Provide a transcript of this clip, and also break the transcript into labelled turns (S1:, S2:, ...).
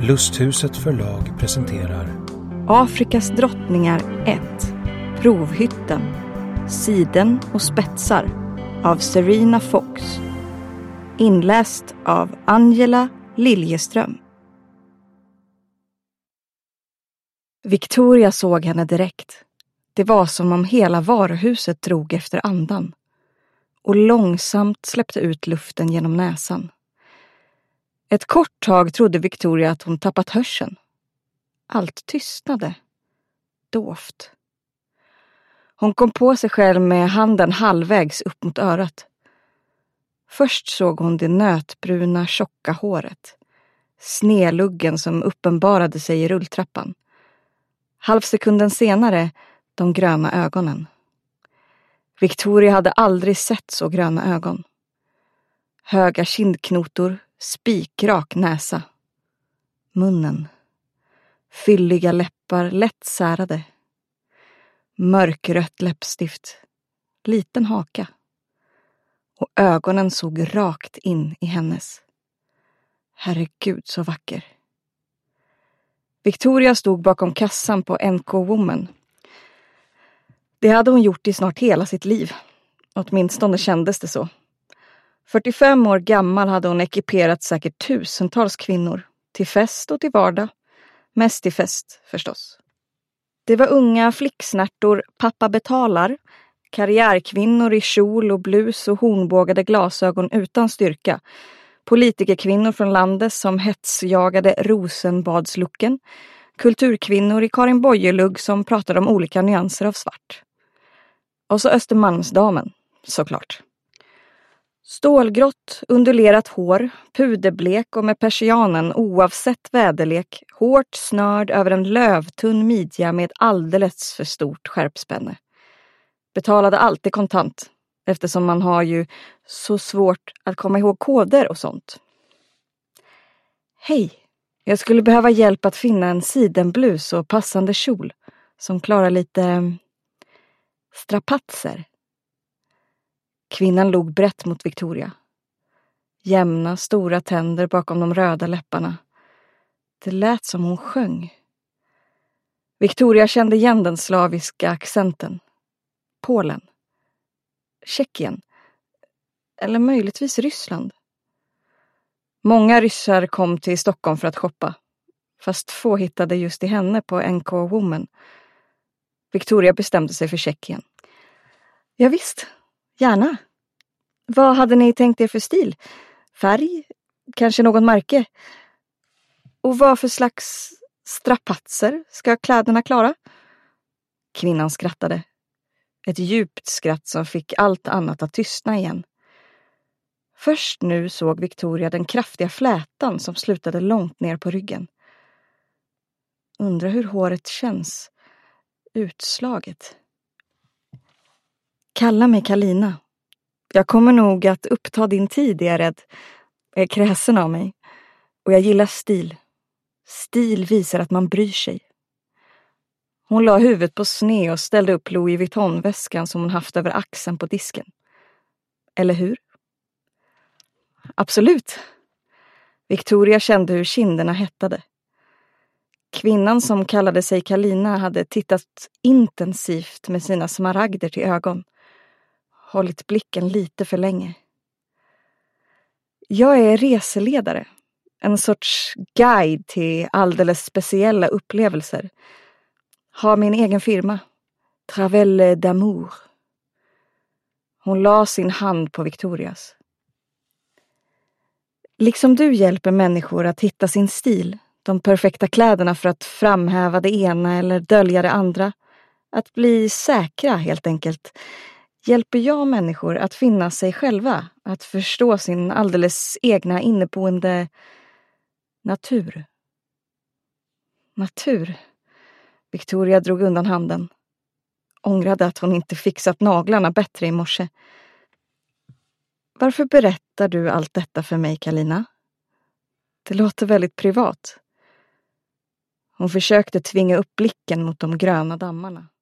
S1: Lusthuset förlag presenterar
S2: Afrikas drottningar 1. Provhytten. Siden och spetsar av Serena Fox. Inläst av Angela Liljeström. Victoria såg henne direkt. Det var som om hela varuhuset drog efter andan och långsamt släppte ut luften genom näsan. Ett kort tag trodde Victoria att hon tappat hörseln. Allt tystnade. Dovt. Hon kom på sig själv med handen halvvägs upp mot örat. Först såg hon det nötbruna tjocka håret. Sneluggen som uppenbarade sig i rulltrappan. Halvsekunden senare de gröna ögonen. Victoria hade aldrig sett så gröna ögon. Höga kindknotor, spikrak näsa. Munnen. Fylliga läppar, lätt särade. Mörkrött läppstift. Liten haka. Och ögonen såg rakt in i hennes. Herregud så vacker. Victoria stod bakom kassan på NK Woman. Det hade hon gjort i snart hela sitt liv. Åtminstone kändes det så. 45 år gammal hade hon ekiperat säkert tusentals kvinnor. Till fest och till vardag. Mest till fest förstås. Det var unga flicksnärtor, pappa betalar. Karriärkvinnor i kjol och blus och hornbågade glasögon utan styrka. Politikerkvinnor från landet som hetsjagade Rosenbadslucken. Kulturkvinnor i Karin Boye-lugg som pratade om olika nyanser av svart. Och så Östermalmsdamen, såklart. Stålgrått, undulerat hår, puderblek och med persianen oavsett väderlek, hårt snörd över en lövtunn midja med alldeles för stort skärpspänne. Betalade alltid kontant, eftersom man har ju så svårt att komma ihåg koder och sånt. Hej, jag skulle behöva hjälp att finna en sidenblus och passande kjol som klarar lite strapatser. Kvinnan log brett mot Victoria. Jämna, stora tänder bakom de röda läpparna. Det lät som hon sjöng. Victoria kände igen den slaviska accenten. Polen. Tjeckien. Eller möjligtvis Ryssland. Många ryssar kom till Stockholm för att shoppa. Fast få hittade just i henne på NK Woman. Victoria bestämde sig för Tjeckien. Ja visst, gärna. Vad hade ni tänkt er för stil? Färg? Kanske något märke? Och vad för slags strapatser ska kläderna klara? Kvinnan skrattade. Ett djupt skratt som fick allt annat att tystna igen. Först nu såg Victoria den kraftiga flätan som slutade långt ner på ryggen. Undrar hur håret känns. Utslaget. Kalla mig Kalina. Jag kommer nog att uppta din tid, är jag rädd. Jag är kräsen av mig. Och jag gillar stil. Stil visar att man bryr sig. Hon la huvudet på sne och ställde upp Louis Vuitton-väskan som hon haft över axeln på disken. Eller hur? Absolut. Victoria kände hur kinderna hettade. Kvinnan som kallade sig Kalina hade tittat intensivt med sina smaragder till ögon. Hållit blicken lite för länge. Jag är reseledare. En sorts guide till alldeles speciella upplevelser. Har min egen firma. Travel d'amour. Hon la sin hand på Victorias. Liksom du hjälper människor att hitta sin stil. De perfekta kläderna för att framhäva det ena eller dölja det andra. Att bli säkra helt enkelt. Hjälper jag människor att finna sig själva. Att förstå sin alldeles egna inneboende natur. Natur. Victoria drog undan handen. Ångrade att hon inte fixat naglarna bättre i morse. Varför berättar du allt detta för mig, Kalina? Det låter väldigt privat. Hon försökte tvinga upp blicken mot de gröna dammarna.